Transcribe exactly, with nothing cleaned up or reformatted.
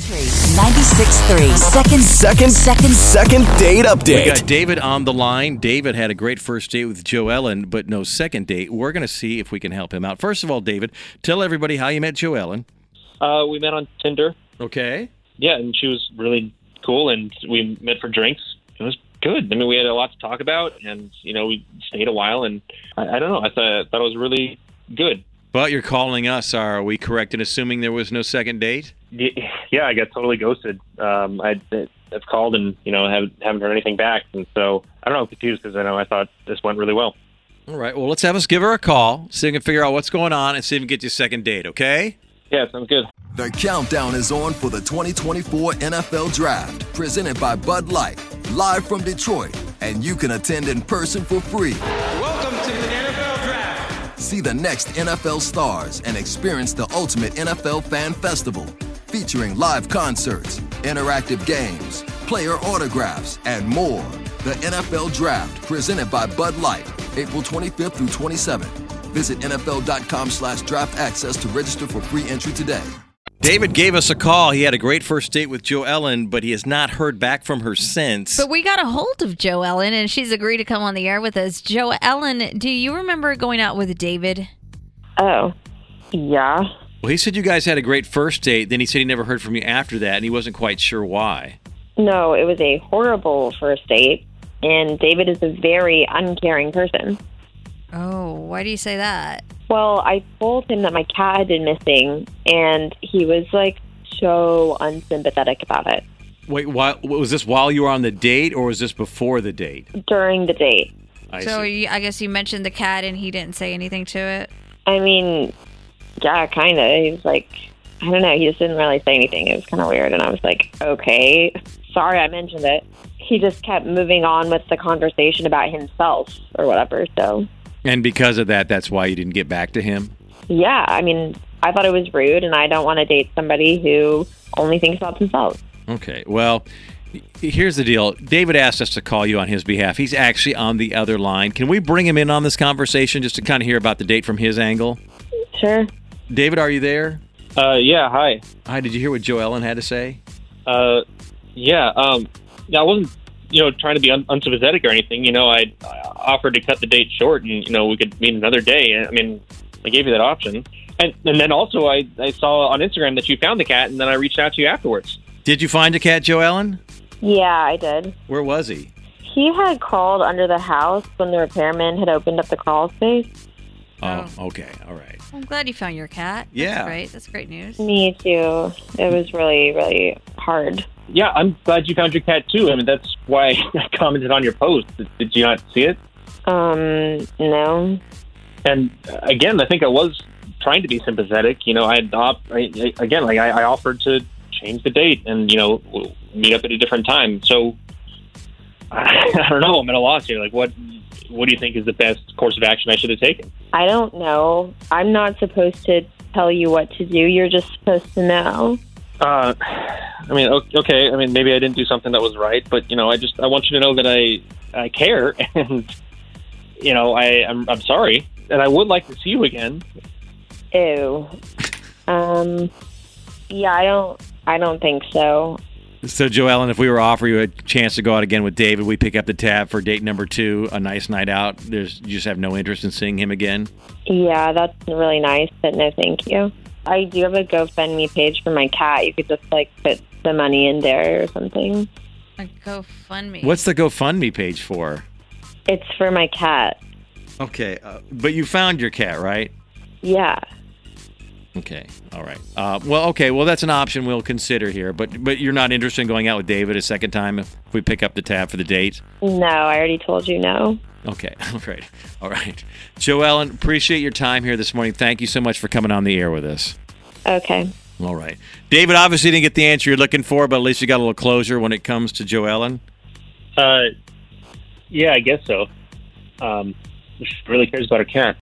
ninety-six point three. Second, Second, second, second date We update. got David on the line. David had a great first date with Joellen, but no second date. We're going to see if we can help him out. First of all, David, tell everybody how you met Joellen. Uh, we met on Tinder. Okay. Yeah, and she was really cool, and we met for drinks. It was good. I mean, we had a lot to talk about, and, you know, we stayed a while, and I, I don't know. I thought, thought it was really good. But you're calling us. Are we correct in assuming there was no second date? Yeah, I got totally ghosted. Um, I, I've called and, you know, haven't, haven't heard anything back. And so I don't know, I'm confused because I know I thought this went really well. All right. Well, let's have us give her a call, so we can figure out what's going on and see if we can get you a second date, okay? Yeah, sounds good. The countdown is on for the twenty twenty-four N F L Draft, presented by Bud Light, live from Detroit, and you can attend in person for free. Welcome to the N F L Draft. See the next N F L stars and experience the ultimate N F L fan festival, featuring live concerts, interactive games, player autographs, and more. The N F L Draft, presented by Bud Light, April twenty-fifth through twenty-seventh. Visit N F L dot com slash draft access to register for free entry today. David gave us a call. He had a great first date with Joellen, but he has not heard back from her since. But we got a hold of Joellen, and she's agreed to come on the air with us. Joellen, do you remember going out with David? Oh, yeah. Well, he said you guys had a great first date. Then he said he never heard from you after that, and he wasn't quite sure why. No, it was a horrible first date, and David is a very uncaring person. Oh, why do you say that? Well, I told him that my cat had been missing, and he was, like, so unsympathetic about it. Wait, why, was this while you were on the date, or was this before the date? During the date. I so see. you, I guess you mentioned the cat, and he didn't say anything to it? I mean, yeah, kind of. He was like, I don't know, he just didn't really say anything. It was kind of weird, and I was like, okay, sorry I mentioned it. He just kept moving on with the conversation about himself or whatever, so... And because of that, that's why you didn't get back to him? Yeah, I mean, I thought it was rude, and I don't want to date somebody who only thinks about themselves. Okay, well, here's the deal. David asked us to call you on his behalf. He's actually on the other line. Can we bring him in on this conversation just to kind of hear about the date from his angle? Sure. David, are you there? Uh, yeah, hi. Hi, did you hear what Joellen had to say? Uh, yeah, um, yeah, I wasn't, you know, trying to be un- unsympathetic or anything. You know, I, I offered to cut the date short and, you know, we could meet another day. I mean, I gave you that option. And and then also I, I saw on Instagram that you found the cat, and then I reached out to you afterwards. Did you find a cat, Joellen? Yeah, I did. Where was he? He had crawled under the house when the repairman had opened up the crawl space. Oh, okay, all right. I'm glad you found your cat. Yeah. That's great. That's great news. Me too. It was really, really hard. Yeah, I'm glad you found your cat, too. I mean, that's why I commented on your post. Did, did you not see it? Um, no. And uh, again, I think I was trying to be sympathetic. You know, I had op- I, I, again, like I, I offered to change the date and, you know, we'll meet up at a different time. So I, I don't know. I'm at a loss here. Like, what what do you think is the best course of action I should have taken? I don't know. I'm not supposed to tell you what to do. You're just supposed to know. Uh, I mean, okay. I mean, maybe I didn't do something that was right, but you know, I just I want you to know that I I care, and you know, I I'm, I'm sorry, and I would like to see you again. Ew. Um. Yeah, I don't. I don't think so. So, Joellen, if we were to offer you a chance to go out again with David, we pick up the tab for date number two, a nice night out. There's you just have no interest in seeing him again? Yeah, that's really nice, but no, thank you. I do have a GoFundMe page for my cat. You could just, like, put the money in there or something. A GoFundMe. What's the GoFundMe page for? It's for my cat. Okay, uh, but you found your cat, right? Yeah. Okay, all right. Uh, well, okay, well, that's an option we'll consider here, but but you're not interested in going out with David a second time if we pick up the tab for the date? No, I already told you no. Okay, all right. All right. Joellen, appreciate your time here this morning. Thank you so much for coming on the air with us. Okay. All right. David obviously didn't get the answer you're looking for, but at least you got a little closure when it comes to Joellen. Uh, yeah, I guess so. Um, she really cares about her cat.